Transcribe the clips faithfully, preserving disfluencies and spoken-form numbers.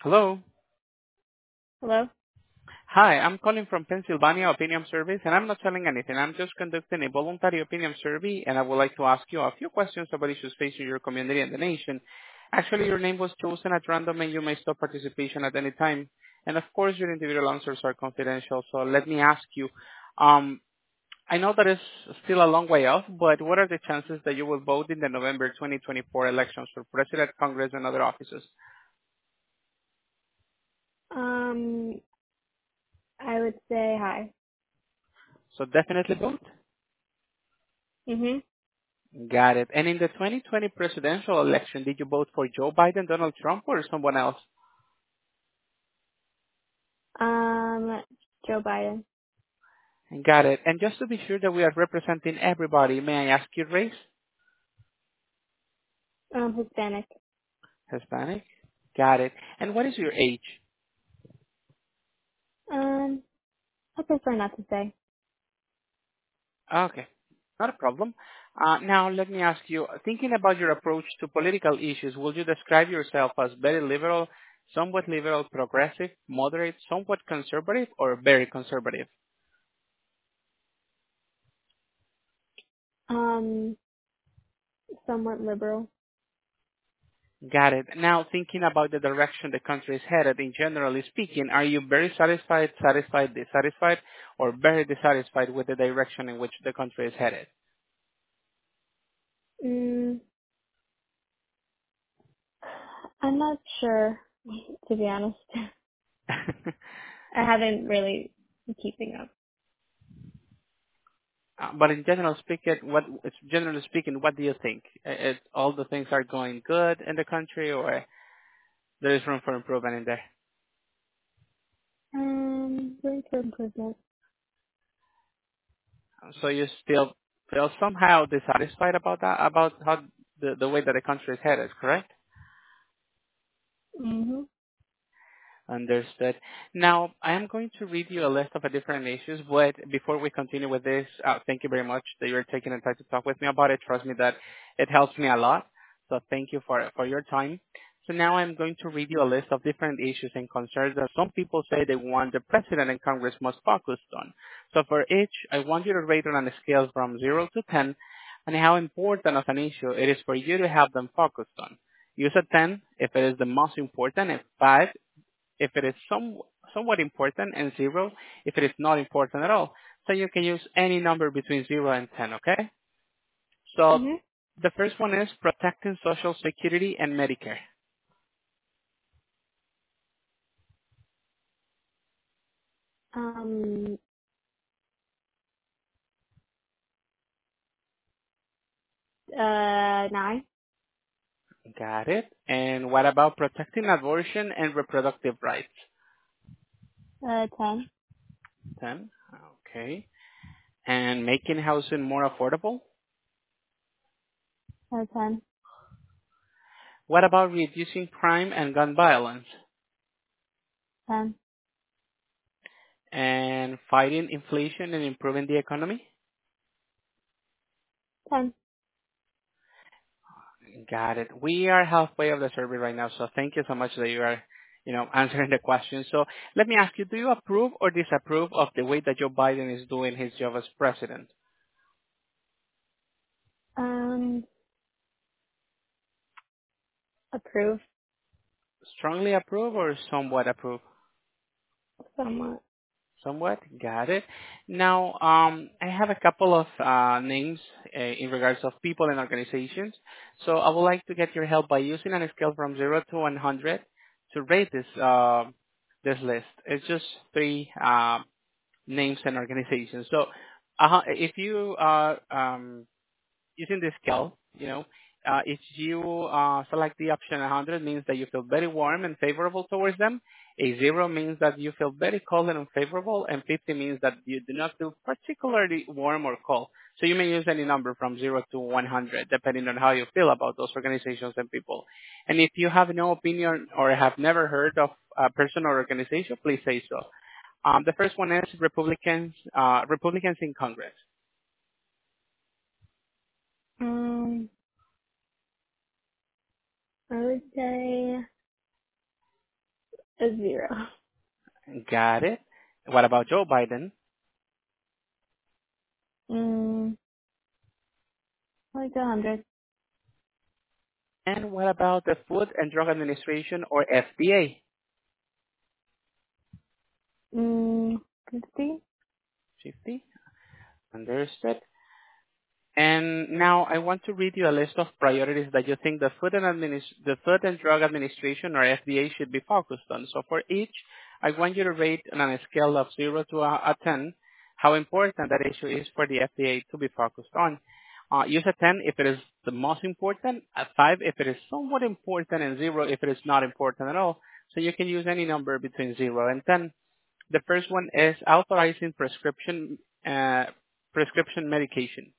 Hello. Hello? Hi, I'm calling from Pennsylvania Opinion Service, and I'm not selling anything. I'm just conducting a voluntary opinion survey, and I would like to ask you a few questions about issues facing your community and the nation. Actually, your name was chosen at random, and you may stop participation at any time. And of course, your individual answers are confidential. So let me ask you, um, I know that it's still a long way off, but what are the chances that you will vote in the November twenty twenty-four elections for President, Congress, and other offices? Um, I would say hi. So definitely vote. Mhm. Got it. And in the twenty twenty presidential election, did you vote for Joe Biden, Donald Trump, or someone else? Um, Joe Biden. Got it. And just to be sure that we are representing everybody, may I ask your race? Um, Hispanic. Hispanic? Got it. And what is your age? Um, I prefer not to say. Okay, not a problem. Uh, now, let me ask you, thinking about your approach to political issues, would you describe yourself as very liberal, somewhat liberal, progressive, moderate, somewhat conservative, or very conservative? Um, somewhat liberal. Got it. Now, thinking about the direction the country is headed, in generally speaking, are you very satisfied, satisfied, dissatisfied, or very dissatisfied with the direction in which the country is headed? Mm, I'm not sure, to be honest. I haven't really been keeping up. Uh, But in general speaking, what it's generally speaking, what do you think? Uh, It, all the things are going good in the country, or there is room for improvement in there? Um, room for improvement. So you still feel somehow dissatisfied about that, about how the, the way that the country is headed, correct? Mhm. Understood. Now, I am going to read you a list of uh, different issues, but before we continue with this, uh, thank you very much that you're taking the time to talk with me about it. Trust me that it helps me a lot. So thank you for, for your time. So now I'm going to read you a list of different issues and concerns that some people say they want the President and Congress must focus on. So for each, I want you to rate it on a scale from zero to ten and how important of an issue it is for you to have them focused on. Use a ten if it is the most important, and five if it is some, somewhat important, and zero if it is not important at all. So you can use any number between zero and ten, okay? So Mhm. the first one is protecting Social Security and Medicare. Um, uh, nine. Got it. And what about protecting abortion and reproductive rights? Uh, ten. ten. Okay. And making housing more affordable? Uh, ten. What about reducing crime and gun violence? ten. And fighting inflation and improving the economy? ten. Got it. We are halfway of the survey right now, so thank you so much that you are, you know, answering the question. So let me ask you, do you approve or disapprove of the way that Joe Biden is doing his job as president? Um, approve. Strongly approve or somewhat approve? Somewhat. Somewhat. Got it. Now, um, I have a couple of uh, names uh, in regards of people and organizations. So I would like to get your help by using a scale from zero to one hundred to rate this uh, this list. It's just three uh, names and organizations. So, uh, if you are um, using this scale, you know, uh, if you uh, select the option one hundred means that you feel very warm and favorable towards them. A zero means that you feel very cold and unfavorable, and fifty means that you do not feel particularly warm or cold. So you may use any number from zero to one hundred, depending on how you feel about those organizations and people. And if you have no opinion or have never heard of a person or organization, please say so. Um, the first one is Republicans, uh, Republicans in Congress. Um, I would say A zero. Got it. What about Joe Biden? Mm, like a hundred. And what about the Food and Drug Administration or F D A? Mm, fifty. fifty. Understood. And now I want to read you a list of priorities that you think the Food and, Adminis- the Food and Drug Administration or F D A should be focused on. So for each, I want you to rate on a scale of zero to a, a ten how important that issue is for the F D A to be focused on. Uh, use a ten if it is the most important, a five if it is somewhat important, and zero if it is not important at all. So you can use any number between zero and ten. The first one is authorizing prescription uh, prescription medication.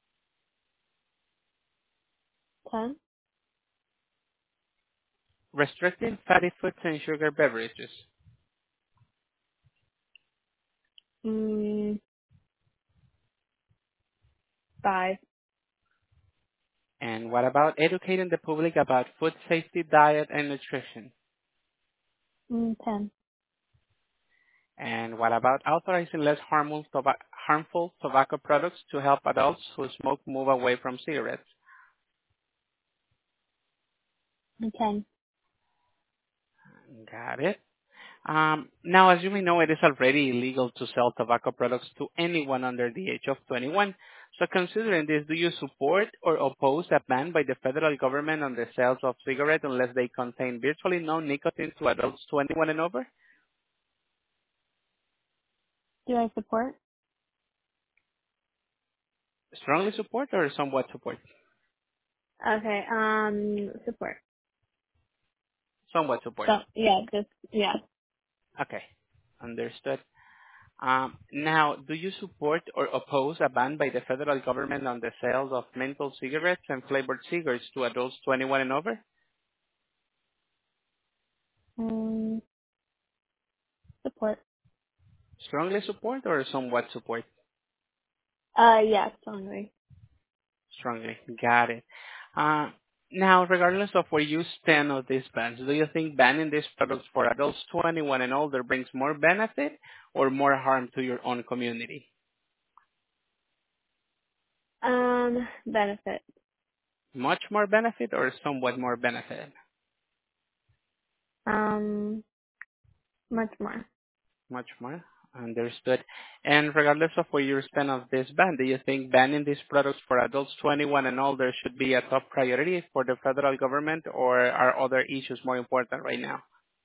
Ten. Restricting fatty foods and sugar beverages. Mm, five. And what about educating the public about food safety, diet, and nutrition? Mm, ten. And what about authorizing less harmful, toba- harmful tobacco products to help adults who smoke move away from cigarettes? Mm, ten. Got it. Um, now, as you may know, it is already illegal to sell tobacco products to anyone under the age of twenty-one. So considering this, do you support or oppose a ban by the federal government on the sales of cigarettes unless they contain virtually no nicotine to adults twenty-one and over? Do I support? Strongly support or somewhat support? Okay. Um, support. Somewhat support. So yeah, just yeah. Okay, understood. Um, now, do you support or oppose a ban by the federal government on the sales of menthol cigarettes and flavored cigarettes to adults twenty-one and over? Um, support. Strongly support or somewhat support? Uh, yeah, strongly. Strongly. Got it. Uh, Now, regardless of where you stand on these bans, do you think banning these products for adults twenty-one and older brings more benefit or more harm to your own community? Um, benefit. Much more benefit or somewhat more benefit? Um, much more. Much more. Understood. And regardless of where you stand on this ban, do you think banning these products for adults twenty-one and older should be a top priority for the federal government, or are other issues more important right now?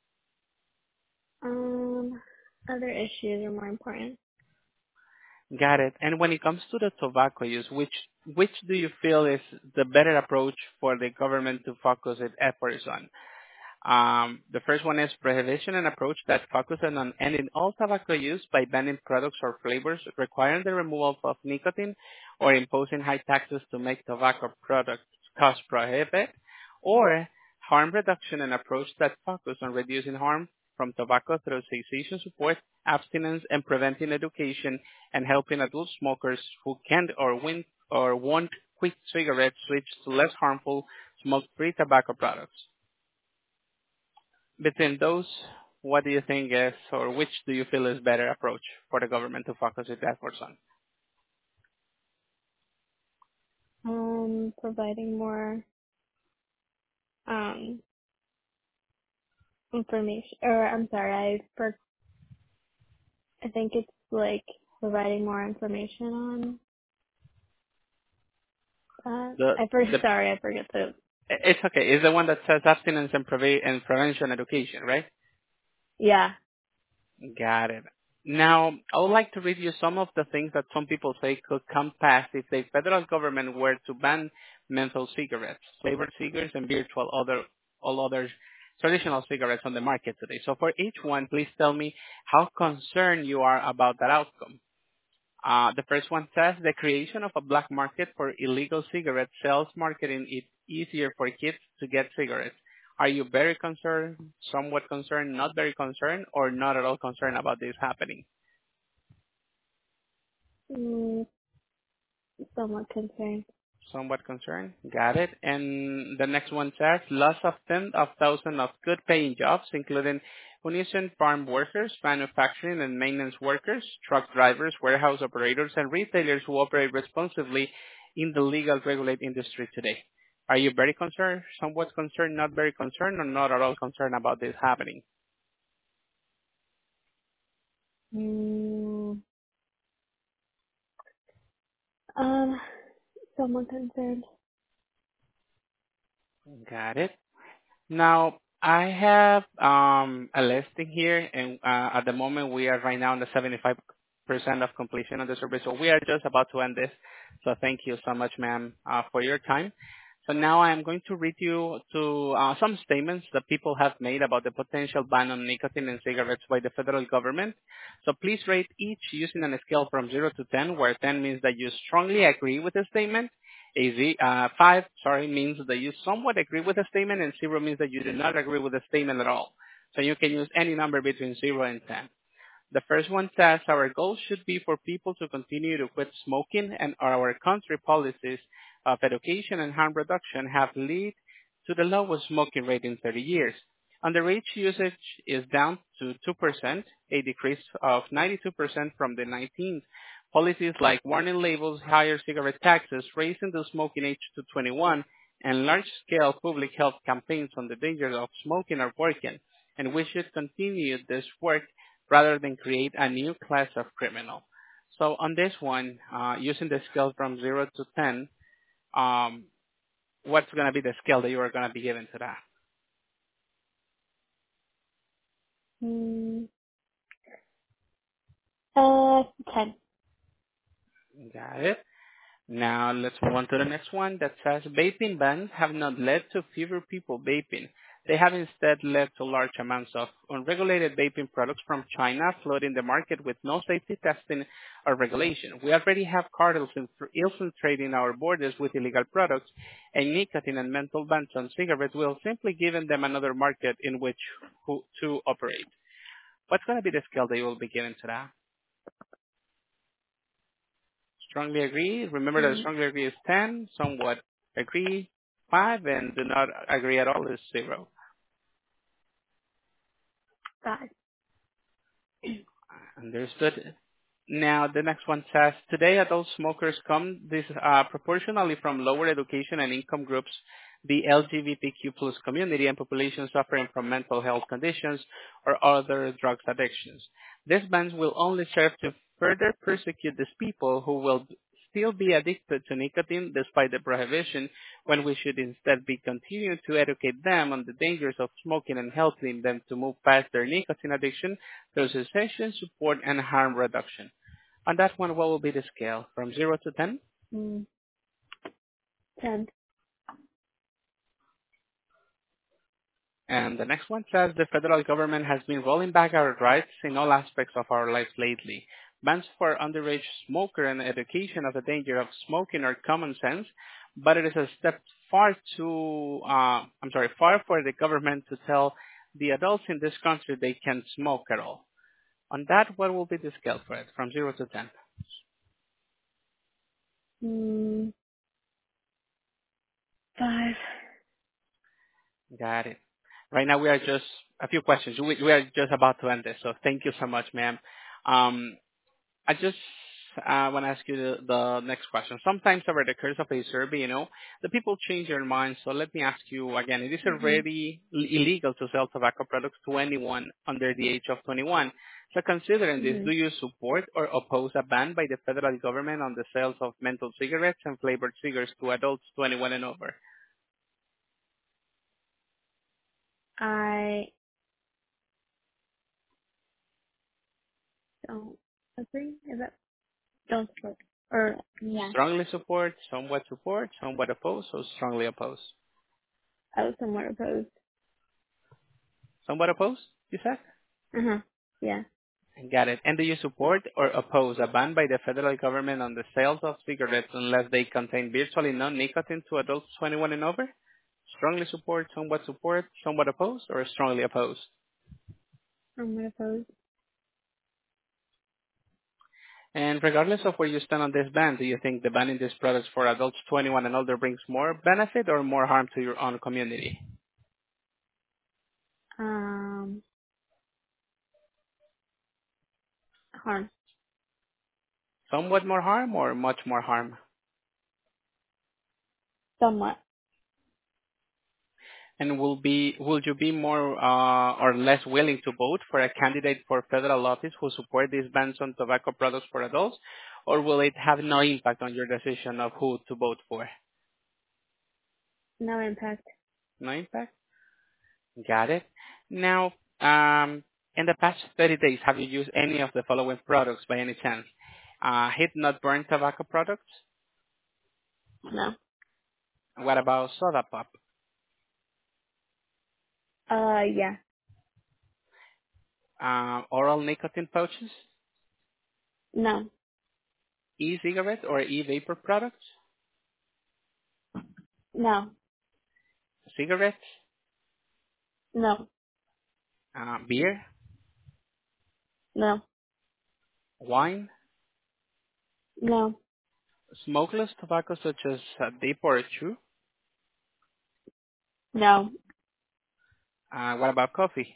Um, other issues are more important. Got it. And when it comes to the tobacco use, which which do you feel is the better approach for the government to focus its efforts on? Um, the first one is prohibition, an approach that focuses on ending all tobacco use by banning products or flavors, requiring the removal of nicotine, or imposing high taxes to make tobacco products cost prohibitive, or harm reduction, an approach that focuses on reducing harm from tobacco through cessation support, abstinence, and preventing education, and helping adult smokers who can't or win or won't quit cigarettes switch to less harmful smoke-free tobacco products. Between those, what do you think is, or which do you feel is better approach for the government to focus its efforts on? Um, providing more um information. Or I'm sorry, I for I think it's like providing more information on that. The I first the sorry, I forget the it's okay. It's the one that says abstinence and, preve- and prevention education, right? yeah. Got it. Now, I would like to read you some of the things that some people say could come past if the federal government were to ban menthol cigarettes, flavored cigarettes, and virtual other all other traditional cigarettes on the market today. So for each one, please tell me how concerned you are about that outcome. Uh, the first one says the creation of a black market for illegal cigarette sales, marketing it easier for kids to get cigarettes. Are you very concerned, somewhat concerned, not very concerned, or not at all concerned about this happening? Mm, somewhat concerned. somewhat concerned. Got it. And the next one says loss of tens of thousands of good paying jobs, including Unison farm workers, manufacturing and maintenance workers, truck drivers, warehouse operators, and retailers who operate responsibly in the legal regulated industry today. Are you very concerned, somewhat concerned, not very concerned, or not at all concerned about this happening? Mm, um, somewhat concerned. Got it. Now, I have um, a listing here, and uh, at the moment we are right now on the seventy-five percent of completion of the survey. So we are just about to end this. So thank you so much, ma'am, uh, for your time. So now I am going to read you to uh, some statements that people have made about the potential ban on nicotine in cigarettes by the federal government. So please rate each using a scale from zero to ten, where ten means that you strongly agree with the statement. A Z, uh, five, sorry, means that you somewhat agree with the statement, and zero means that you do not agree with the statement at all. So you can use any number between zero and ten. The first one says our goal should be for people to continue to quit smoking, and our country policies of education and harm reduction have led to the lowest smoking rate in thirty years. Underage usage is down to two percent, a decrease of ninety-two percent from the nineteenth. Policies like warning labels, higher cigarette taxes, raising the smoking age to twenty-one, and large-scale public health campaigns on the dangers of smoking are working, and we should continue this work rather than create a new class of criminal. So on this one, uh, using the scale from zero to ten, um, what's going to be the scale that you are going to be given to that? Mm, uh, ten. Got it. Now let's move on to the next one that says vaping bans have not led to fewer people vaping. They have instead led to large amounts of unregulated vaping products from China flooding the market with no safety testing or regulation. We already have cartels infiltrating our borders with illegal products, and nicotine and menthol bans on cigarettes will simply give them another market in which who, to operate. What's going to be the scale that you will be given to that? Strongly agree. Remember that Mm, strongly agree is ten, somewhat agree five, and do not agree at all is zero. five. Understood. Now, the next one says, today adult smokers come disproportionately from lower education and income groups, the L G B T Q plus community, and populations suffering from mental health conditions or other drugs addictions. These bans will only serve to further persecute these people who will still be addicted to nicotine despite the prohibition, when we should instead be continuing to educate them on the dangers of smoking and helping them to move past their nicotine addiction through cessation, support, and harm reduction. On that one, what will be the scale? From zero to ten? Mm, ten. And the next one says the federal government has been rolling back our rights in all aspects of our lives lately. Bans for underage smoker and education of the danger of smoking are common sense, but it is a step far too, uh, I'm sorry, far for the government to tell the adults in this country they can't smoke at all. On that, what will be the scale for it? From zero to ten? Mm, five. Got it. Right now, we are just a few questions. We, we are just about to end this, so thank you so much, ma'am. Um, I just uh, want to ask you the, the next question. Sometimes over the course of a survey, you know, the people change their minds. So let me ask you again, it is Mhm. already l- illegal to sell tobacco products to anyone under the age of twenty-one. So considering this, do Mhm. you support or oppose a ban by the federal government on the sales of menthol cigarettes and flavored cigars to adults twenty-one and over? I don't agree. Is that don't support? Or yeah, Strongly support, somewhat support, somewhat oppose, or strongly oppose? I was somewhat opposed. Somewhat oppose, you said? Uh huh. Yeah. Got it. And do you support or oppose a ban by the federal government on the sales of cigarettes unless they contain virtually no nicotine to adults twenty-one and over? Strongly support, somewhat support, somewhat oppose, or strongly oppose? Somewhat opposed. And regardless of where you stand on this ban, do you think the banning these products for adults twenty-one and older brings more benefit or more harm to your own community? Um, harm. Somewhat more harm or much more harm? Somewhat. And will be will you be more uh, or less willing to vote for a candidate for federal office who support these bans on tobacco products for adults, or will it have no impact on your decision of who to vote for? No impact. No impact? Got it. Now, um, in the past thirty days, have you used any of the following products by any chance? Uh, Heat not burn tobacco products? No. What about soda pop? Uh, yeah. Uh, oral nicotine pouches? No. E-cigarette or e-vapor products? No. Cigarettes? No. Uh, beer? No. Wine? No. Smokeless tobacco such as uh, vape or chew? No. Uh, what about coffee?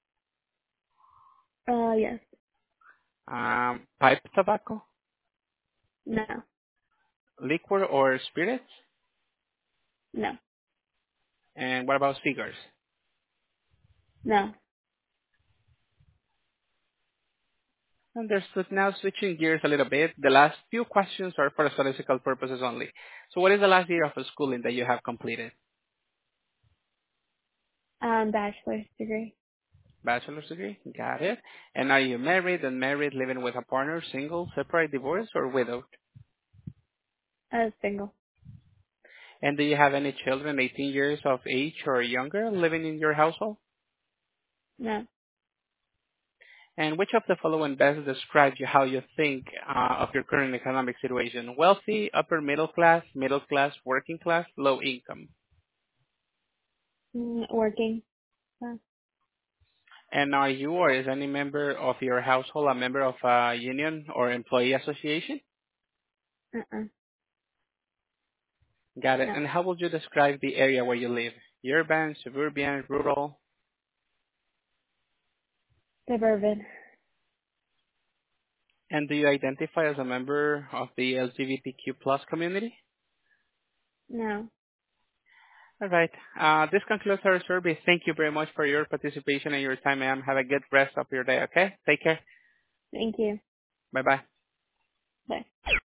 Uh, yes. Um, pipe tobacco? No. Liquor or spirits? No. And what about cigars? No. Understood. Now switching gears a little bit, the last few questions are for statistical purposes only. So what is the last year of schooling that you have completed? Um, bachelor's degree. Bachelor's degree? Got it. And are you married, unmarried, living with a partner, single, separate, divorced, or widowed? Uh, single. And do you have any children eighteen years of age or younger living in your household? No. And which of the following best describes you how you think uh, of your current economic situation? Wealthy, upper middle class, middle class, working class, low income. Mm, working. Uh, And are you or is any member of your household a member of a union or employee association? uh-uh. Got it. No. And how would you describe the area where you live? Urban, suburban, rural? Suburban. And do you identify as a member of the L G B T Q plus community? No. All right. Uh, this concludes our survey. Thank you very much for your participation and your time, ma'am. Have a good rest of your day, okay? Take care. Thank you. Bye-bye. Bye.